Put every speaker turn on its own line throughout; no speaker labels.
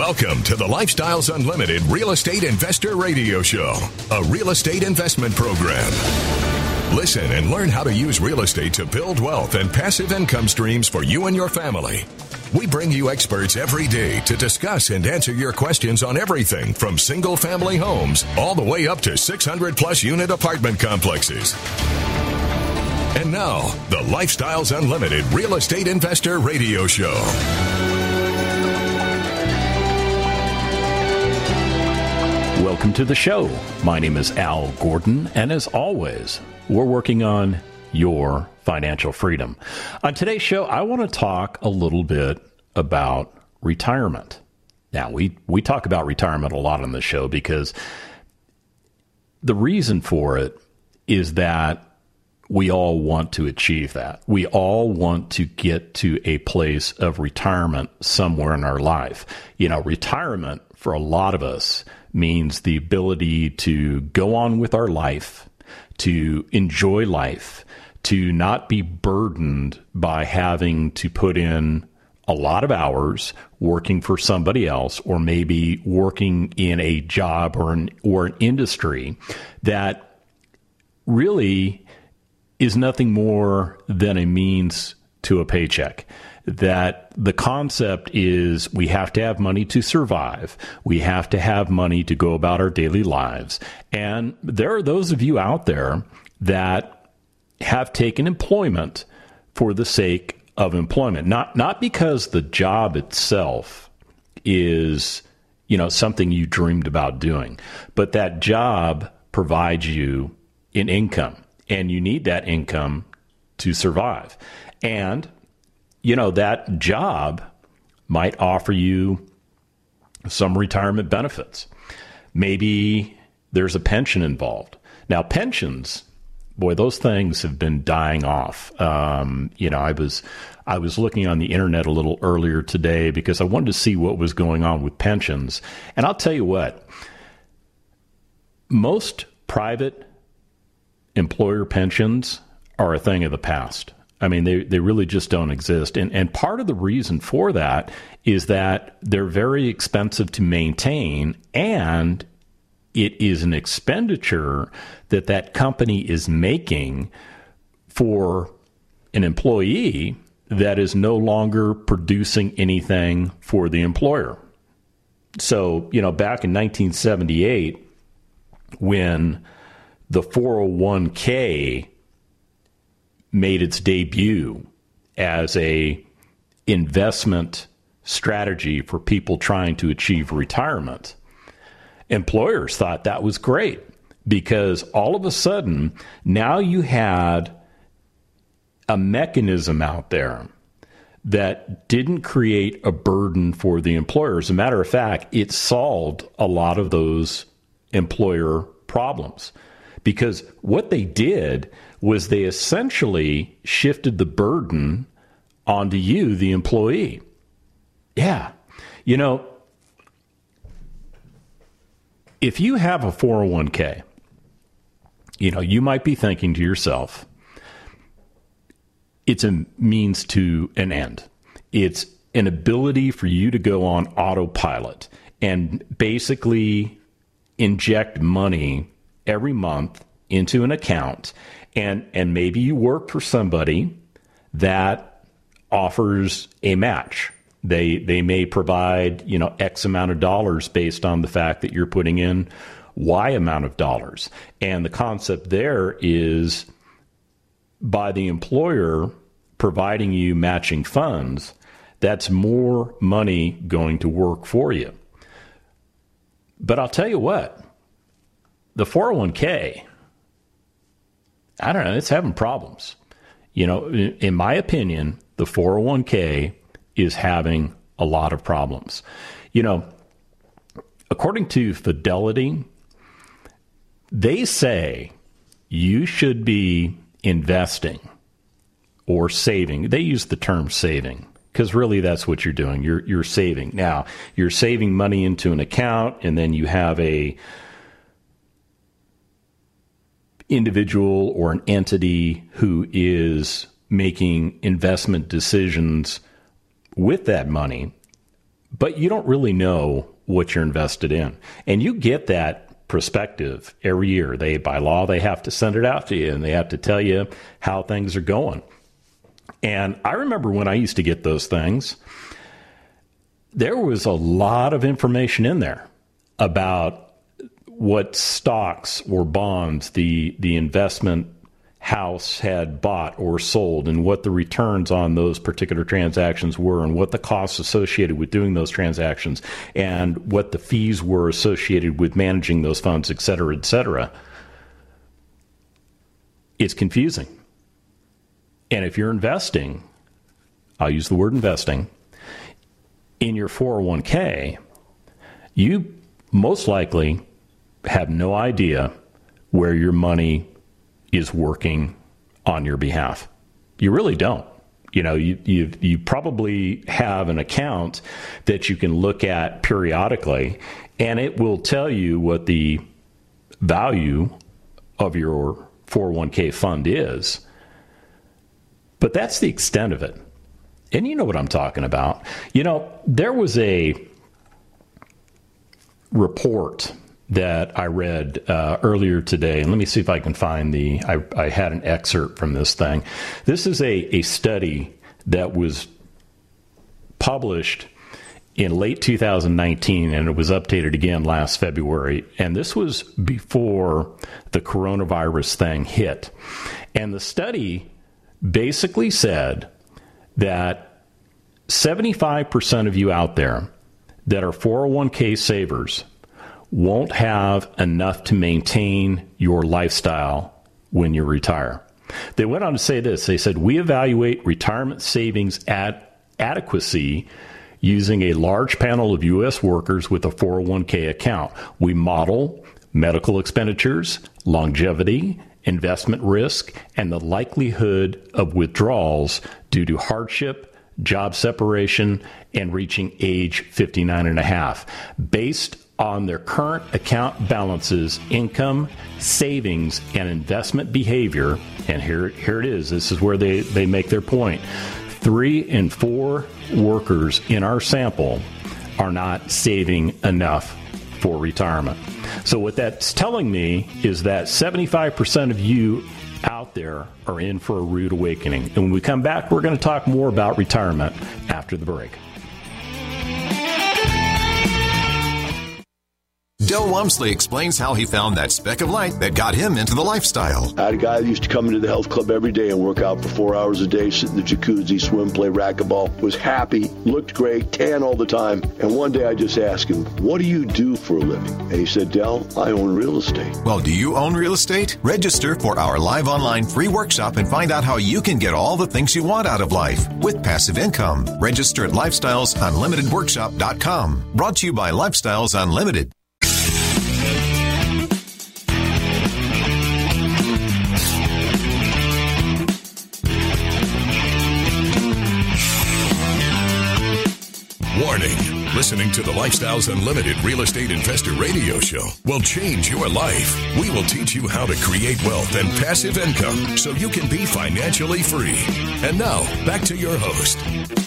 Welcome to the Lifestyles Unlimited Real Estate Investor Radio Show, a real estate investment program. Listen and learn how to use real estate to build wealth and passive income streams for you and your family. We bring you experts every day to discuss and answer your questions on everything from single-family homes all the way up to 600-plus unit apartment complexes. And now, the Lifestyles Unlimited Real Estate Investor Radio Show.
Welcome to the show. My name is Al Gordon, and as always, we're working on your financial freedom. On today's show, I want to talk a little bit about retirement. Now, we talk about retirement a lot on the show because the reason for it is that we all want to achieve that. We all want to get to a place of retirement somewhere in our life. You know, retirement for a lot of us means the ability to go on with our life, to enjoy life, to not be burdened by having to put in a lot of hours working for somebody else, or maybe working in a job or an industry that really is nothing more than a means to a paycheck. That the concept is we have to have money to survive. We have to have money to go about our daily lives. And there are those of you out there that have taken employment for the sake of employment, not because the job itself is, you know, something you dreamed about doing, but that job provides you an income, and you need that income to survive. And you know, that job might offer you some retirement benefits. Maybe there's a pension involved. Now, pensions, boy, those things have been dying off. You know, I was looking on the internet a little earlier today because I wanted to see what was going on with pensions. And I'll tell you what, most private employer pensions are a thing of the past. I mean, they really just don't exist. And part of the reason for that is that they're very expensive to maintain, and it is an expenditure that company is making for an employee that is no longer producing anything for the employer. So, you know, back in 1978, when the 401k made its debut as a investment strategy for people trying to achieve retirement, employers thought that was great because all of a sudden now you had a mechanism out there that didn't create a burden for the employer. As a matter of fact, it solved a lot of those employer problems, because what they did was they essentially shifted the burden onto you, the employee. Yeah. You know, if you have a 401k, you know, you might be thinking to yourself, it's a means to an end. It's an ability for you to go on autopilot and basically inject money every month into an account. And maybe you work for somebody that offers a match. They may provide, you know, X amount of dollars based on the fact that you're putting in Y amount of dollars. And the concept there is, by the employer providing you matching funds, that's more money going to work for you. But I'll tell you what, the 401k, I don't know, it's having problems. You know, in my opinion, the 401k is having a lot of problems. You know, according to Fidelity, they say you should be investing or saving. They use the term saving because really that's what you're doing. You're saving. Now, you're saving money into an account, and then you have a individual or an entity who is making investment decisions with that money. but you don't really know what you're invested in. And you get that perspective every year. By law, they have to send it out to you, and they have to tell you how things are going. And I remember when I used to get those things, there was a lot of information in there about what stocks or bonds the investment house had bought or sold, and what the returns on those particular transactions were, and what the costs associated with doing those transactions, and what the fees were associated with managing those funds, et cetera, et cetera. It's confusing. And if you're investing, I'll use the word investing, in your 401k, you most likely have no idea where your money is working on your behalf. You really don't. You probably have an account that you can look at periodically, and it will tell you what the value of your 401k fund is. But that's the extent of it. And you know what I'm talking about. There was a report that I read earlier today, and let me see if I can find I had an excerpt from this thing. This is a study that was published in late 2019, and it was updated again last February. And this was before the coronavirus thing hit. And the study basically said that 75% of you out there that are 401k savers won't have enough to maintain your lifestyle when you retire. They went on to say this. They said, we evaluate retirement savings adequacy using a large panel of U.S. workers with a 401k account. We model medical expenditures, longevity, investment risk, and the likelihood of withdrawals due to hardship, job separation, and reaching age 59 and a half, based on their current account balances, income, savings, and investment behavior. And here it is. This is where they make their point. 3 in 4 workers in our sample are not saving enough for retirement. So what that's telling me is that 75% of you out there are in for a rude awakening. And when we come back, we're going to talk more about retirement after the break.
Del Walmsley explains how he found that speck of light that got him into the lifestyle.
I had a guy that used to come into the health club every day and work out for 4 hours a day, sit in the jacuzzi, swim, play racquetball, was happy, looked great, tan all the time. And one day I just asked him, what do you do for a living? And he said, Del, I own real estate.
Well, do you own real estate? Register for our live online free workshop and find out how you can get all the things you want out of life with passive income. Register at lifestylesunlimitedworkshop.com. Brought to you by Lifestyles Unlimited.
Warning. Listening to the Lifestyles Unlimited Real Estate Investor Radio Show will change your life. We will teach you how to create wealth and passive income so you can be financially free. And now, back to your host.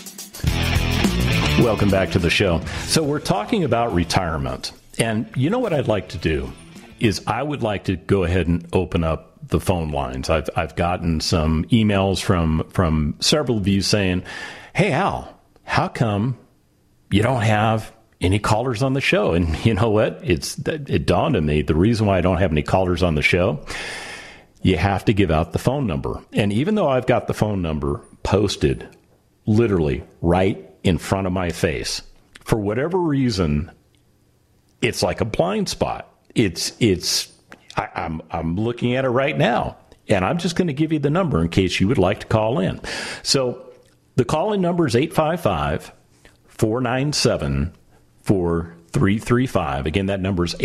Welcome back to the show. So we're talking about retirement. And you know what I'd like to do is I would like to go ahead and open up the phone lines. I've gotten some emails from several of you saying, hey, Al, how come you don't have any callers on the show? And you know what? It dawned on me, the reason why I don't have any callers on the show, you have to give out the phone number. And even though I've got the phone number posted literally right in front of my face, for whatever reason, it's like a blind spot. I'm looking at it right now, and I'm just going to give you the number in case you would like to call in. So the call-in number is 855-497-4335. Again, that number is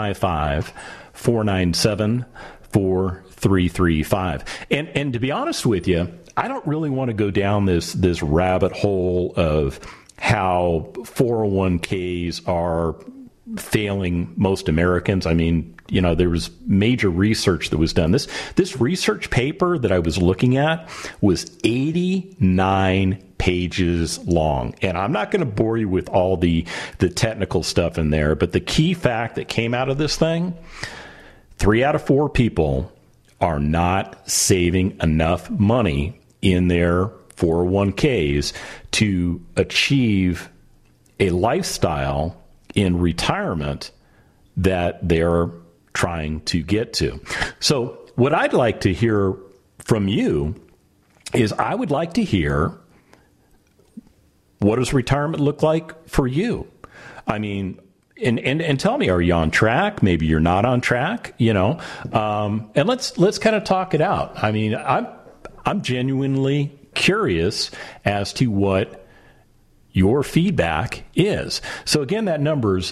855-497-4335. And to be honest with you, I don't really want to go down this rabbit hole of how 401ks are failing most Americans. I mean, you know, there was major research that was done. This research paper that I was looking at was 89 pages long. And I'm not going to bore you with all the technical stuff in there, but the key fact that came out of this thing, 3 out of 4 people are not saving enough money in their 401ks to achieve a lifestyle in retirement that they're trying to get to. So what I'd like to hear from you is I would like to hear, what does retirement look like for you? I mean, and tell me, are you on track? Maybe you're not on track, and let's kind of talk it out. I mean, I'm genuinely curious as to what your feedback is. So again, that number's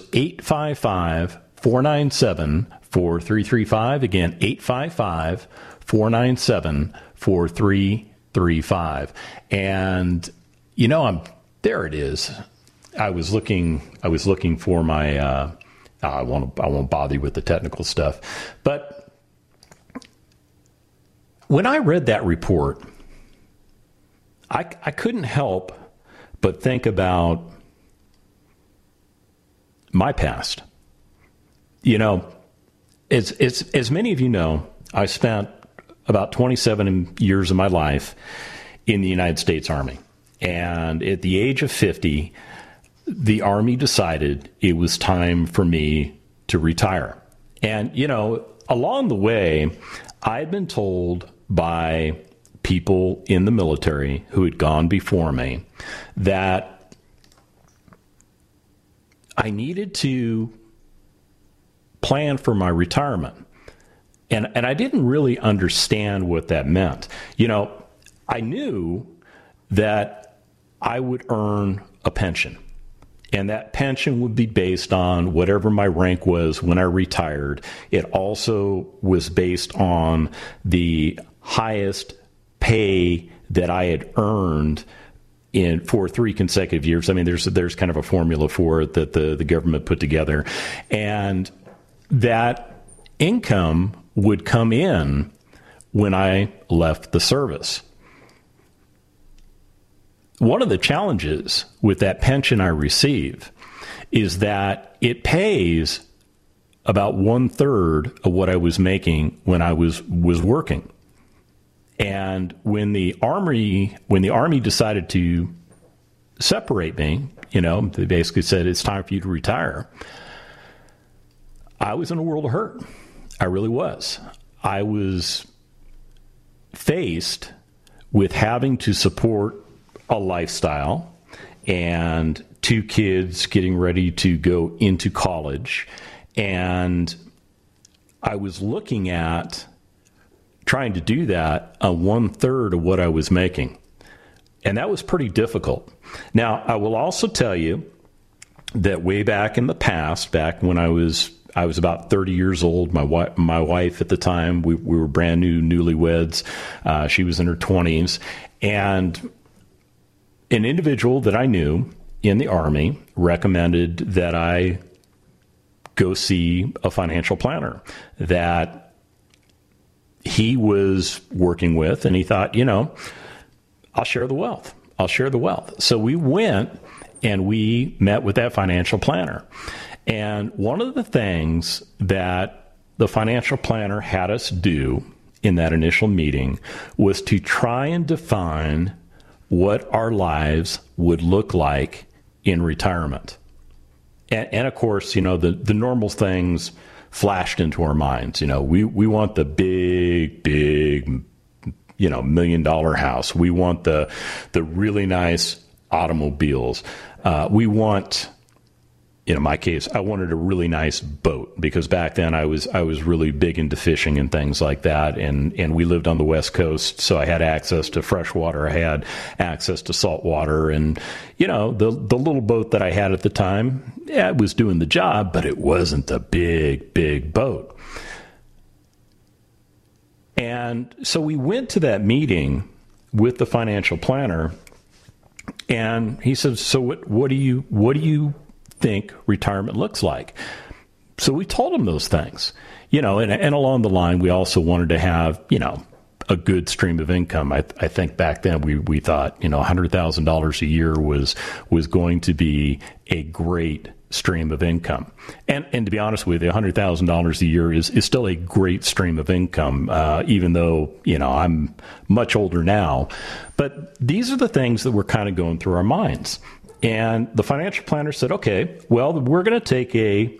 855-497-4335. Again, 855-497-4335. And there it is. I was looking for my I won't bother you with the technical stuff. But when I read that report, I couldn't help but think about my past. As many of you know, I spent about 27 years of my life in the United States Army. And at the age of 50, the Army decided it was time for me to retire. And, along the way, I'd been told by people in the military who had gone before me that I needed to plan for my retirement. And I didn't really understand what that meant. I knew that I would earn a pension. And that pension would be based on whatever my rank was when I retired. It also was based on the highest pay that I had earned for 3 consecutive years. I mean, there's kind of a formula for it that the government put together. And that income would come in when I left the service. One of the challenges with that pension I receive is that it pays about 1/3 of what I was making when I was working. And when the Army decided to separate me, they basically said, it's time for you to retire. I was in a world of hurt. I really was. I was faced with having to support a lifestyle and 2 kids getting ready to go into college. And I was looking at trying to do that on 1/3 of what I was making. And that was pretty difficult. Now, I will also tell you that way back in the past, back when I was about 30 years old, my wife at the time, we were brand new, newlyweds. She was in her 20s. And an individual that I knew in the Army recommended that I go see a financial planner that he was working with, and he thought, I'll share the wealth. So we went and we met with that financial planner. And one of the things that the financial planner had us do in that initial meeting was to try and define what our lives would look like in retirement. And of course, the normal things flashed into our minds. We want the big, $1 million house. We want the really nice automobiles. We want, in my case, I wanted a really nice boat, because back then I was really big into fishing and things like that. And we lived on the West Coast, so I had access to fresh water. I had access to salt water. And, the little boat that I had at the time, it was doing the job, but it wasn't a big boat. And so we went to that meeting with the financial planner, and he said, so what do you think retirement looks like? So we told him those things, and along the line, we also wanted to have, a good stream of income. I think back then we thought, $100,000 a year was going to be a great stream of income. And to be honest with you, $100,000 a year is still a great stream of income, even though, I'm much older now. But these are the things that were kind of going through our minds. And the financial planner said, okay, well, we're going to take a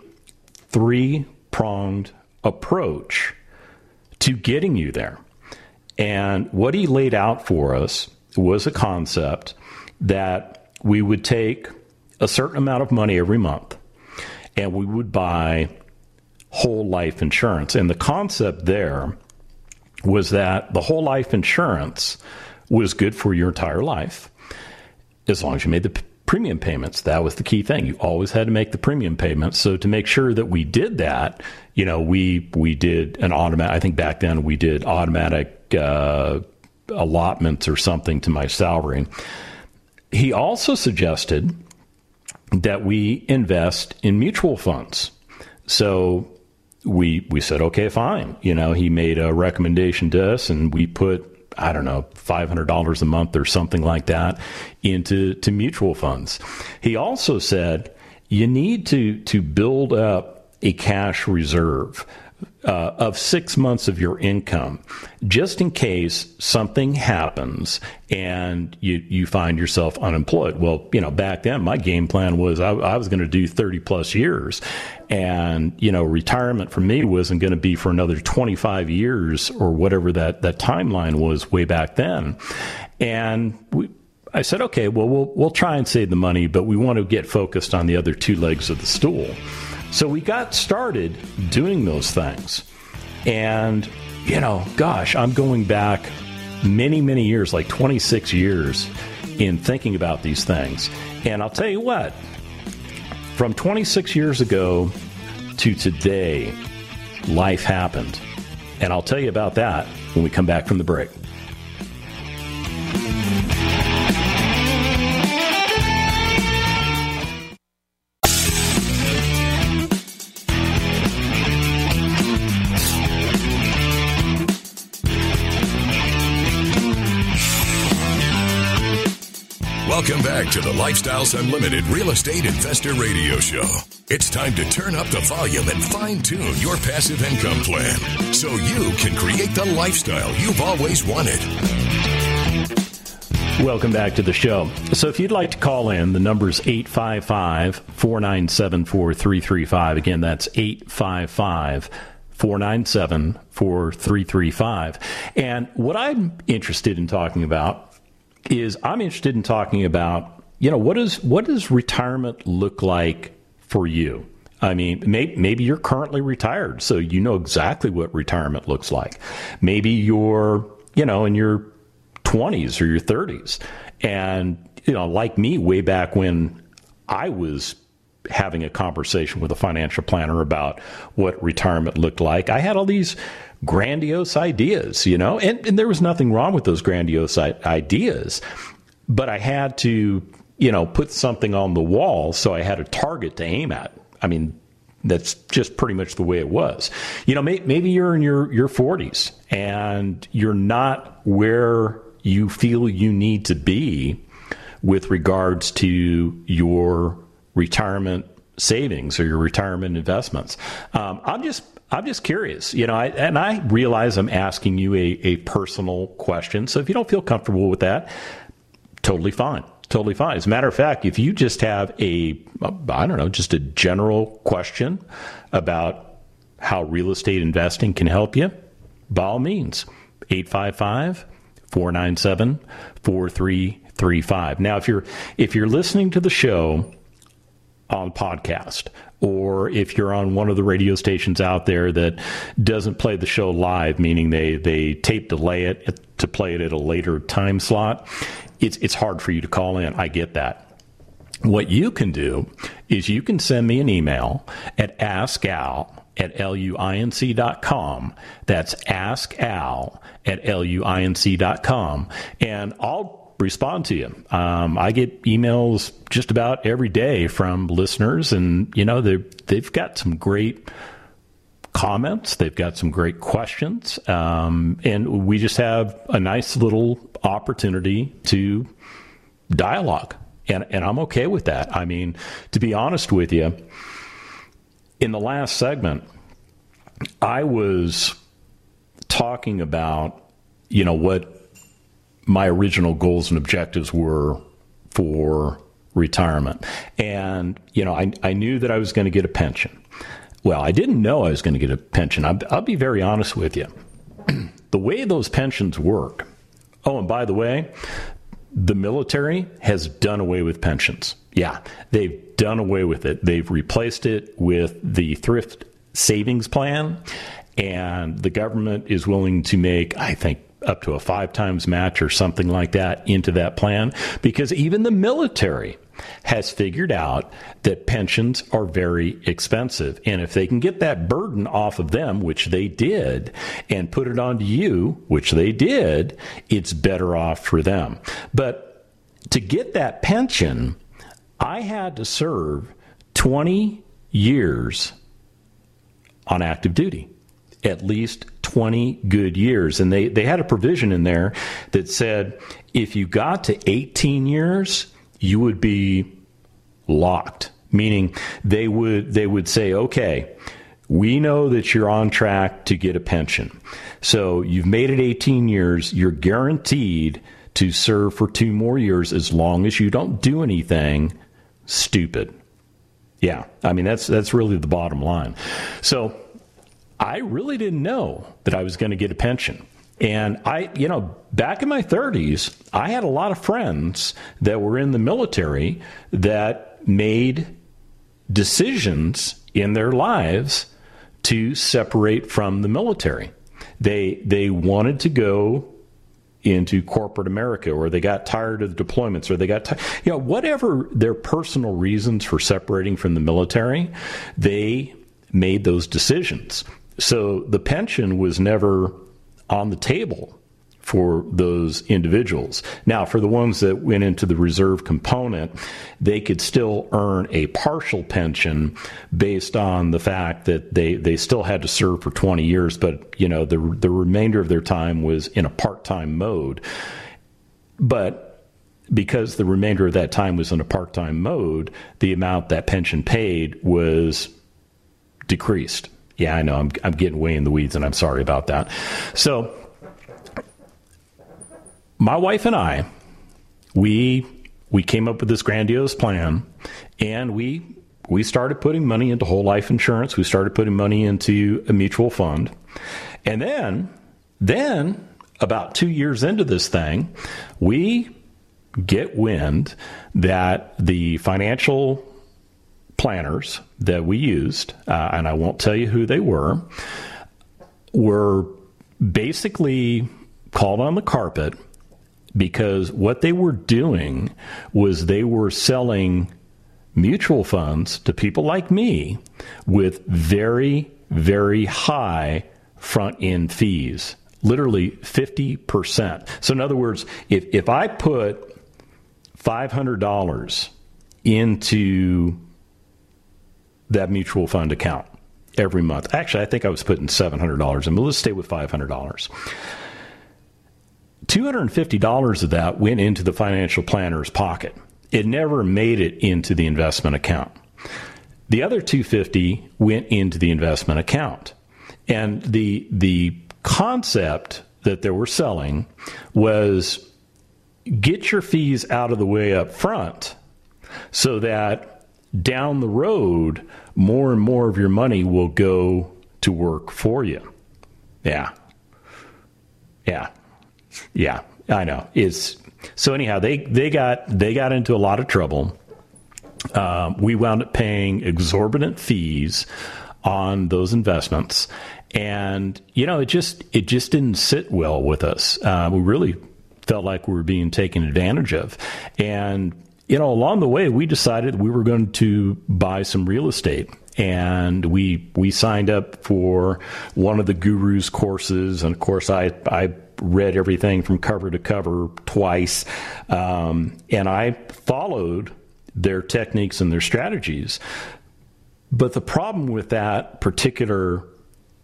3-pronged approach to getting you there. And what he laid out for us was a concept that we would take a certain amount of money every month and we would buy whole life insurance. And the concept there was that the whole life insurance was good for your entire life as long as you made the premium payments. That was the key thing. You always had to make the premium payments. So to make sure that we did that, we did an automatic, I think back then we did automatic allotments or something to my salary. He also suggested that we invest in mutual funds. So we said, okay, fine. He made a recommendation to us and we put, I don't know, $500 a month or something like that into mutual funds. He also said, you need to build up a cash reserve of 6 months of your income, just in case something happens and you find yourself unemployed. Well, back then my game plan was I was going to do 30 plus years, and retirement for me wasn't going to be for another 25 years or whatever that timeline was way back then. And I said, okay, well, we'll try and save the money, but we want to get focused on the other two legs of the stool. So we got started doing those things. And, I'm going back many, many years, like 26 years in thinking about these things. And I'll tell you what, from 26 years ago to today, life happened. And I'll tell you about that when we come back from the break.
Welcome back to the Lifestyles Unlimited Real Estate Investor Radio Show. It's time to turn up the volume and fine-tune your passive income plan so you can create the lifestyle you've always wanted.
Welcome back to the show. So if you'd like to call in, the number is 855-497-4335. Again, that's 855-497-4335. And what I'm interested in talking about is what does retirement look like for you? I mean, maybe you're currently retired, so you know exactly what retirement looks like. Maybe you're, in your 20s or your 30s. And, like me, way back when I was having a conversation with a financial planner about what retirement looked like, I had all these grandiose ideas, and there was nothing wrong with those grandiose ideas, but I had to, put something on the wall, so I had a target to aim at. I mean, that's just pretty much the way it was. Maybe you're in your 40s and you're not where you feel you need to be with regards to your retirement savings or your retirement investments. I'm just curious, and I realize I'm asking you a personal question. So if you don't feel comfortable with that, totally fine. Totally fine. As a matter of fact, if you just have just a general question about how real estate investing can help you, by all means, 855-497-4335. Now, if you're listening to the show on podcast, or if you're on one of the radio stations out there that doesn't play the show live, meaning they tape delay it to play it at a later time slot, it's hard for you to call in. I get that. What you can do is you can send me an email at askal@luinc.com. That's askal@luinc.com, and I'll respond to you. I get emails just about every day from listeners, and they've got some great comments. They've got some great questions. And we just have a nice little opportunity to dialogue. And I'm okay with that. I mean, to be honest with you, in the last segment, I was talking about, what my original goals and objectives were for retirement. And, I knew that I was going to get a pension. Well, I didn't know I was going to get a pension. I'll be very honest with you. The way those pensions work. Oh, and by the way, the military has done away with pensions. Yeah, they've done away with it. They've replaced it with the thrift savings plan, and the government is willing to make, I think, up to a 5 times match or something like that into that plan, because even the military has figured out that pensions are very expensive. And if they can get that burden off of them, which they did, and put it onto you, which they did, it's better off for them. But to get that pension, I had to serve 20 years on active duty, at least 20 good years. And they had a provision in there that said if you got to 18 years, you would be locked, meaning they would say, okay, we know that you're on track to get a pension. So you've made it 18 years. You're guaranteed to serve for 2 more years as long as you don't do anything stupid. Yeah, I mean, that's really the bottom line. So I really didn't know that I was going to get a pension. And back in my 30s, I had a lot of friends that were in the military that made decisions in their lives to separate from the military. They wanted to go into corporate America, or they got tired of the deployments, or they got whatever their personal reasons for separating from the military, they made those decisions. So the pension was never on the table for those individuals. Now, for the ones that went into the reserve component, they could still earn a partial pension based on the fact that they still had to serve for 20 years, but the remainder of their time was in a part-time mode. But because the remainder of that time was in a part-time mode, the amount that pension paid was decreased. Yeah, I know. I'm getting way in the weeds, and I'm sorry about that. So my wife and I, we came up with this grandiose plan, and we started putting money into whole life insurance. We started putting money into a mutual fund. And then about 2 years into this thing, we get wind that the financial planners that we used, and I won't tell you who they were basically called on the carpet, because what they were doing was they were selling mutual funds to people like me with very, very high front-end fees, literally 50%. So in other words, if I put $500 into that mutual fund account every month. Actually, I think I was putting $700 in, but let's stay with $500. $250 of that went into the financial planner's pocket. It never made it into the investment account. The other $250 went into the investment account. And the concept that they were selling was get your fees out of the way up front so that down the road, more and more of your money will go to work for you. Yeah, I know. So anyhow, they got into a lot of trouble. We wound up paying exorbitant fees on those investments, and it just didn't sit well with us. We really felt like we were being taken advantage of, and along the way, we decided we were going to buy some real estate. And we signed up for one of the Guru's courses. And, of course, I read everything from cover to cover twice. And I followed their techniques and their strategies. But the problem with that particular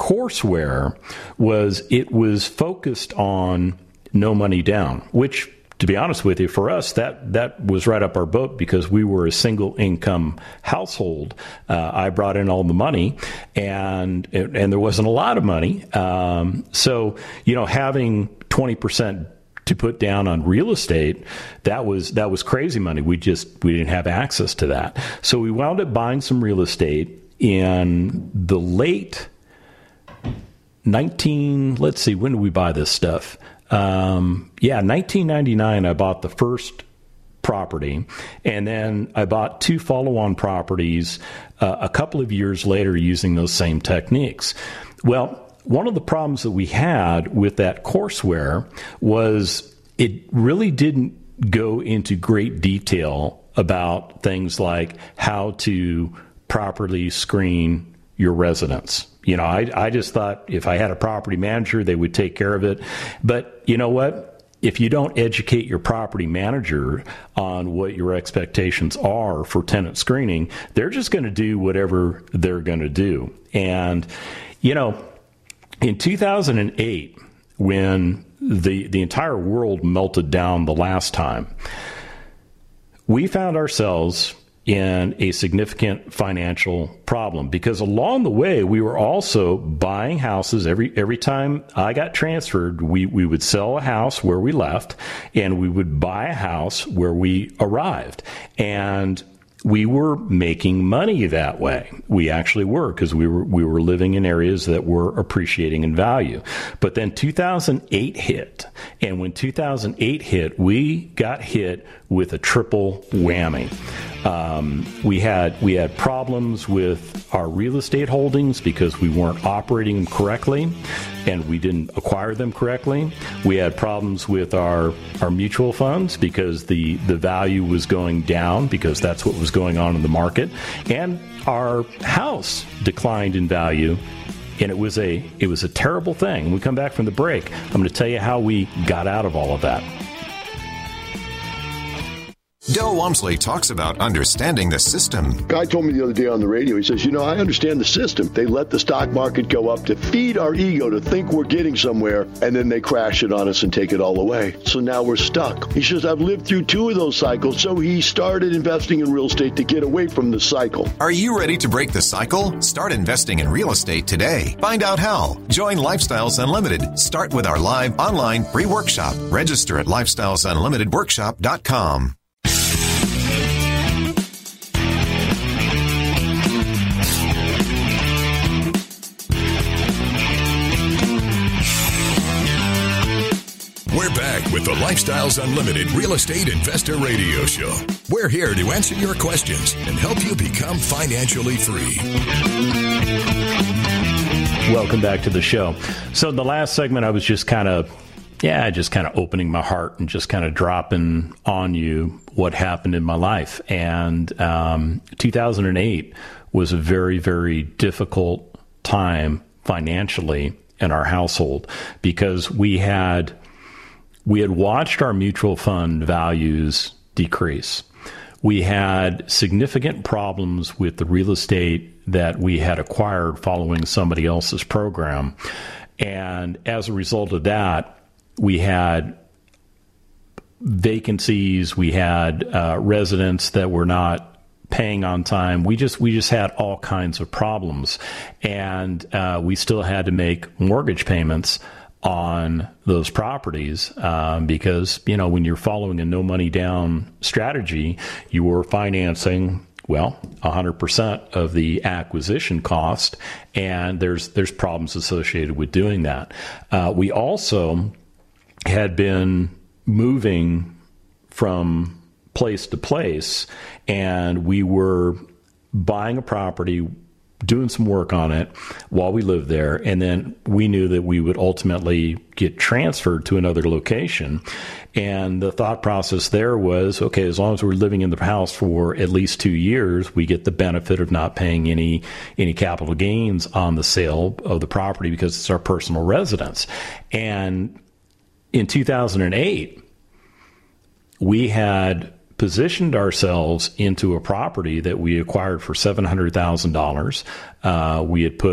courseware was focused on no money down, which, to be honest with you, for us, that was right up our boat because we were a single income household. I brought in all the money, and there wasn't a lot of money. So, having 20% to put down on real estate, that was crazy money. We didn't have access to that. So we wound up buying some real estate in the late when did we buy this stuff? 1999, I bought the first property, and then I bought 2 follow-on properties a couple of years later using those same techniques. Well, one of the problems that we had with that courseware was it really didn't go into great detail about things like how to properly screen your residents. I just thought if I had a property manager, they would take care of it. But you know what? If you don't educate your property manager on what your expectations are for tenant screening, they're just going to do whatever they're going to do. And, in 2008, when the entire world melted down the last time, we found ourselves in a significant financial problem because along the way we were also buying houses. Every time I got transferred, we would sell a house where we left and we would buy a house where we arrived, and we were making money that way. We actually were, because we were living in areas that were appreciating in value. But then 2008 hit, and when 2008 hit, we got hit with a triple whammy. We had problems with our real estate holdings because we weren't operating them correctly, and we didn't acquire them correctly. We had problems with our mutual funds because the value was going down because that's what was going on in the market, and our house declined in value. And it was a terrible thing. When we come back from the break, I'm going to tell you how we got out of all of that.
Del Walmsley talks about understanding the system.
Guy told me the other day on the radio, he says, I understand the system. They let the stock market go up to feed our ego to think we're getting somewhere, and then they crash it on us and take it all away. So now we're stuck. He says, I've lived through 2 of those cycles, so he started investing in real estate to get away from the cycle.
Are you ready to break the cycle? Start investing in real estate today. Find out how. Join Lifestyles Unlimited. Start with our live online free workshop. Register at lifestylesunlimitedworkshop.com.
We're back with the Lifestyles Unlimited Real Estate Investor Radio Show. We're here to answer your questions and help you become financially free.
Welcome back to the show. So in the last segment, I was just kind of opening my heart and just kind of dropping on you what happened in my life. And 2008 was a very, very difficult time financially in our household because we had watched our mutual fund values decrease. We had significant problems with the real estate that we had acquired following somebody else's program. And as a result of that, we had vacancies, we had residents that were not paying on time. We just had all kinds of problems. And we still had to make mortgage payments on those properties because, when you're following a no money down strategy, you were financing 100% of the acquisition cost, and there's problems associated with doing that. We also had been moving from place to place, and we were buying a property, doing some work on it while we lived there, and then we knew that we would ultimately get transferred to another location. And the thought process there was, okay, as long as we're living in the house for at least 2 years, we get the benefit of not paying any capital gains on the sale of the property because it's our personal residence. And in 2008, we had positioned ourselves into a property that we acquired for $700,000. We had put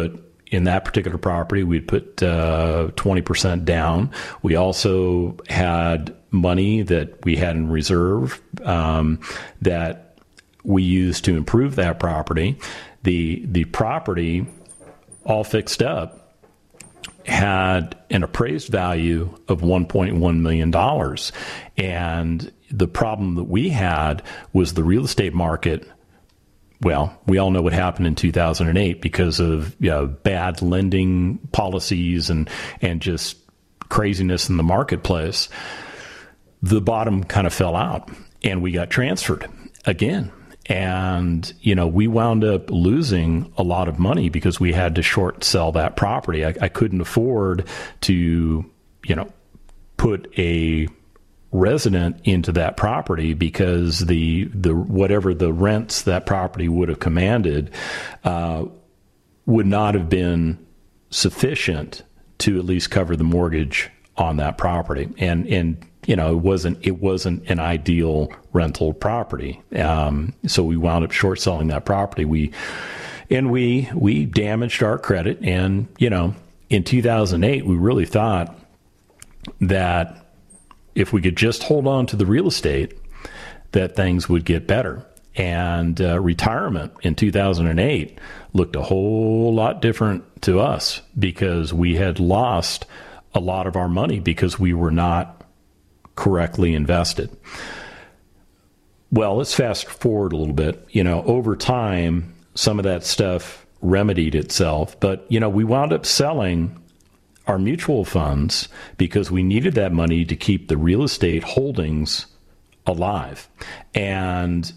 in that particular property, we'd put 20% down. We also had money that we had in reserve that we used to improve that property. The property, all fixed up, had an appraised value of $1.1 million. And the problem that we had was the real estate market. Well, we all know what happened in 2008 because of bad lending policies and just craziness in the marketplace. The bottom kind of fell out and we got transferred again. And, we wound up losing a lot of money because we had to short sell that property. I couldn't afford to, put a resident into that property because the whatever the rents that property would have commanded would not have been sufficient to at least cover the mortgage on that property. And it wasn't an ideal rental property. So we wound up short selling that property. We damaged our credit. And, in 2008, we really thought that if we could just hold on to the real estate, that things would get better. And retirement in 2008 looked a whole lot different to us because we had lost a lot of our money because we were not correctly invested. Well, let's fast forward a little bit. Over time, some of that stuff remedied itself, but, we wound up selling our mutual funds because we needed that money to keep the real estate holdings alive. And,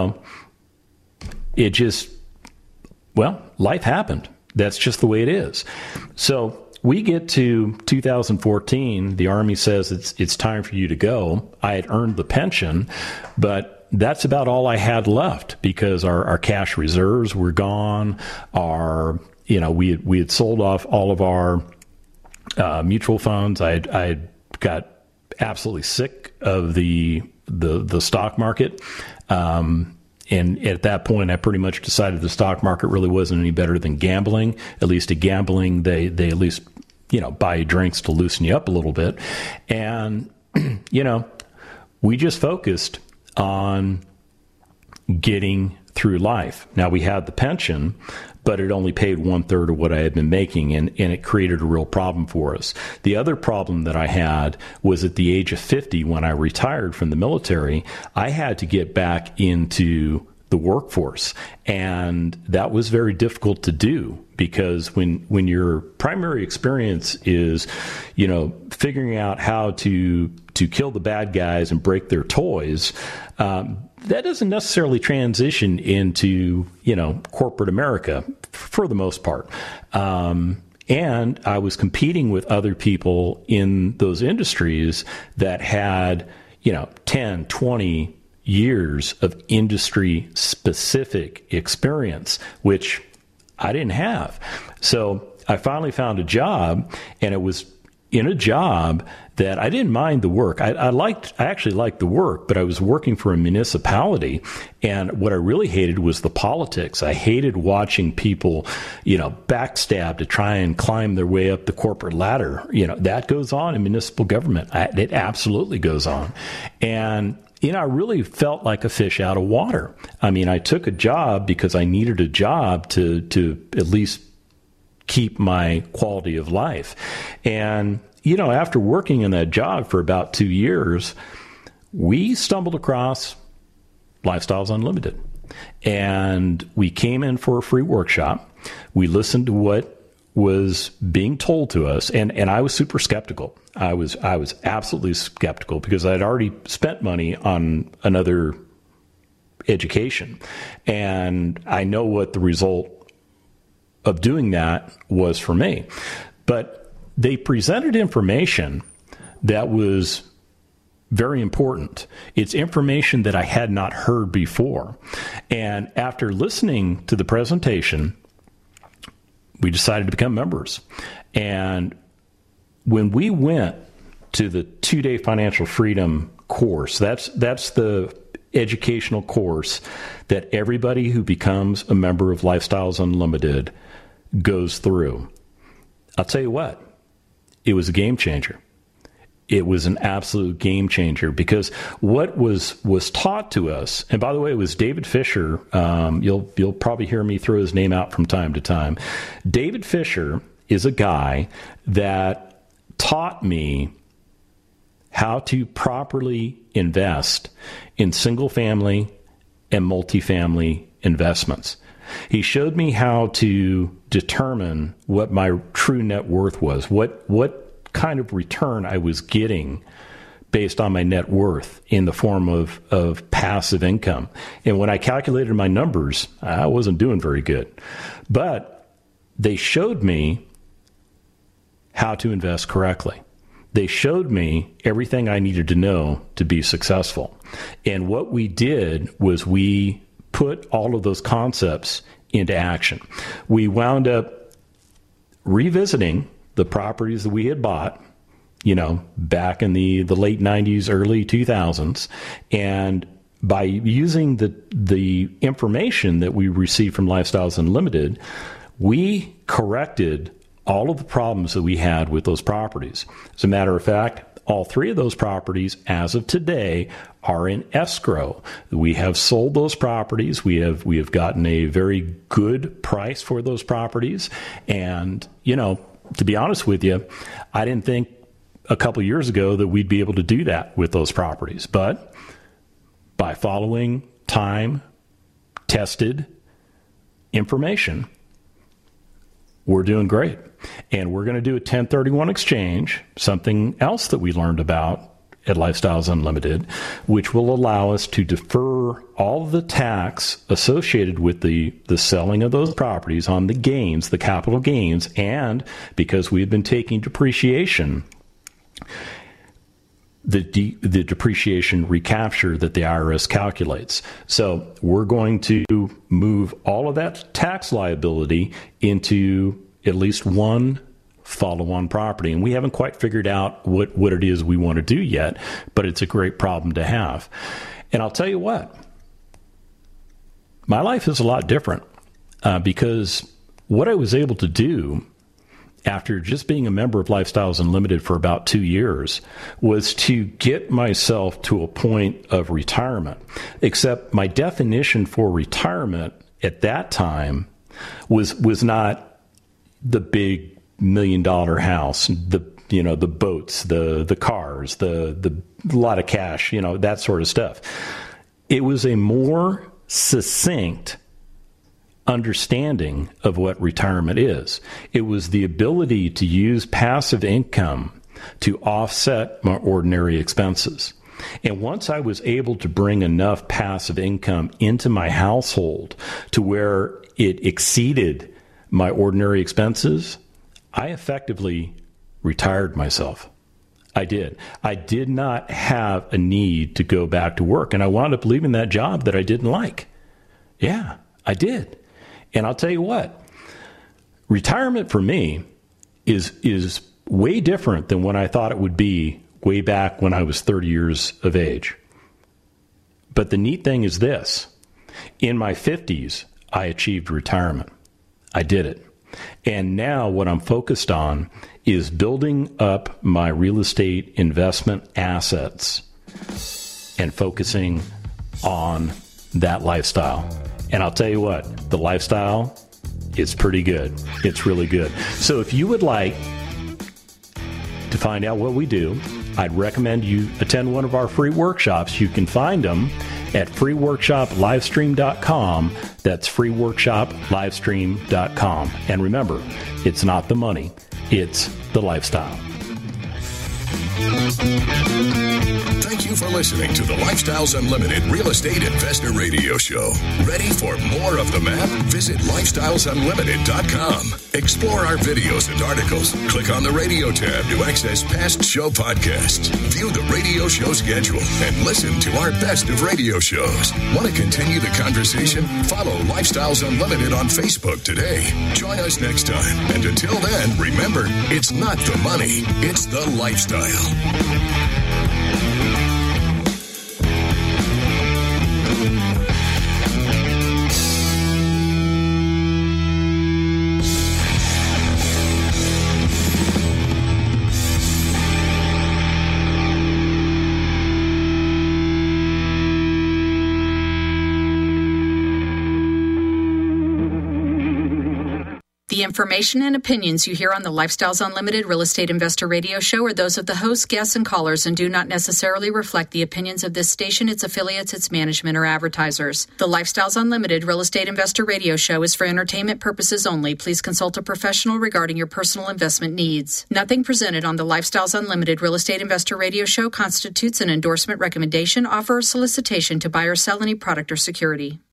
it just, life happened. That's just the way it is. So we get to 2014, the Army says it's time for you to go. I had earned the pension, but that's about all I had left because our cash reserves were gone. We had sold off all of our mutual funds. I got absolutely sick of the stock market. And at that point, I pretty much decided the stock market really wasn't any better than gambling. At least at gambling, they at least, buy you drinks to loosen you up a little bit. And, we just focused on getting through life. Now, we had the pension, but it only paid 1/3 of what I had been making, and it created a real problem for us. The other problem that I had was at the age of 50, when I retired from the military, I had to get back into the workforce. And that was very difficult to do because when your primary experience is, figuring out how to kill the bad guys and break their toys, that doesn't necessarily transition into, corporate America for the most part. And I was competing with other people in those industries that had, 10, 20 years of industry specific experience, which I didn't have. So I finally found a job, and it was in a job that I didn't mind the work. I actually liked the work, but I was working for a municipality. And what I really hated was the politics. I hated watching people, backstab to try and climb their way up the corporate ladder. That goes on in municipal government. It absolutely goes on. And, I really felt like a fish out of water. I mean, I took a job because I needed a job to at least keep my quality of life. And, after working in that job for about 2 years, we stumbled across Lifestyles Unlimited. And we came in for a free workshop. We listened to what was being told to us, and I was super skeptical. I was absolutely skeptical because I'd already spent money on another education. And I know what the result of doing that was for me. But they presented information that was very important. It's information that I had not heard before. And after listening to the presentation, we decided to become members. And when we went to the 2-day financial freedom course, that's the educational course that everybody who becomes a member of Lifestyles Unlimited goes through, I'll tell you what, it was a game changer. It was an absolute game changer, because what was taught to us, and by the way, it was David Fisher. You'll probably hear me throw his name out from time to time. David Fisher is a guy that taught me how to properly invest in single family and multifamily investments. He showed me how to determine what my true net worth was, what kind of return I was getting based on my net worth in the form of passive income. And when I calculated my numbers, I wasn't doing very good. But they showed me how to invest correctly. They showed me everything I needed to know to be successful. And what we did was we put all of those concepts into action. We wound up revisiting the properties that we had bought, back in the late 90s, early 2000s. And by using the information that we received from Lifestyles Unlimited, we corrected all of the problems that we had with those properties. As a matter of fact, all three of those properties, as of today, are in escrow. We have sold those properties. We have gotten a very good price for those properties. And, to be honest with you, I didn't think a couple of years ago that we'd be able to do that with those properties. But by following time-tested information, we're doing great. And we're going to do a 1031 exchange, something else that we learned about at Lifestyles Unlimited, which will allow us to defer all the tax associated with the selling of those properties on the gains, the capital gains, and because we've been taking depreciation, the depreciation recapture that the IRS calculates. So we're going to move all of that tax liability into at least one follow-on property. And we haven't quite figured out what it is we want to do yet, but it's a great problem to have. And I'll tell you what, my life is a lot different because what I was able to do after just being a member of Lifestyles Unlimited for about 2 years was to get myself to a point of retirement. Except my definition for retirement at that time was not the big $1 million house, the boats, the cars, the lot of cash, that sort of stuff. It was a more succinct understanding of what retirement is. It was the ability to use passive income to offset my ordinary expenses. And once I was able to bring enough passive income into my household to where it exceeded my ordinary expenses, I effectively retired myself. I did. I did not have a need to go back to work. And I wound up leaving that job that I didn't like. Yeah, I did. And I'll tell you what, retirement for me is way different than what I thought it would be way back when I was 30 years of age. But the neat thing is this. In my 50s, I achieved retirement. I did it. And now what I'm focused on is building up my real estate investment assets and focusing on that lifestyle. And I'll tell you what, the lifestyle is pretty good. It's really good. So if you would like to find out what we do, I'd recommend you attend one of our free workshops. You can find them at freeworkshoplivestream.com. That's freeworkshoplivestream.com. And remember, it's not the money, it's the lifestyle.
Thank you for listening to the Lifestyles Unlimited Real Estate Investor Radio Show. Ready for more of the map? Visit lifestylesunlimited.com. Explore our videos and articles. Click on the radio tab to access past show podcasts. View the radio show schedule and listen to our best of radio shows. Want to continue the conversation? Follow Lifestyles Unlimited on Facebook today. Join us next time. And until then, remember, it's not the money, it's the lifestyle.
The information and opinions you hear on the Lifestyles Unlimited Real Estate Investor Radio Show are those of the hosts, guests, and callers and do not necessarily reflect the opinions of this station, its affiliates, its management, or advertisers. The Lifestyles Unlimited Real Estate Investor Radio Show is for entertainment purposes only. Please consult a professional regarding your personal investment needs. Nothing presented on the Lifestyles Unlimited Real Estate Investor Radio Show constitutes an endorsement, recommendation, offer, or solicitation to buy or sell any product or security.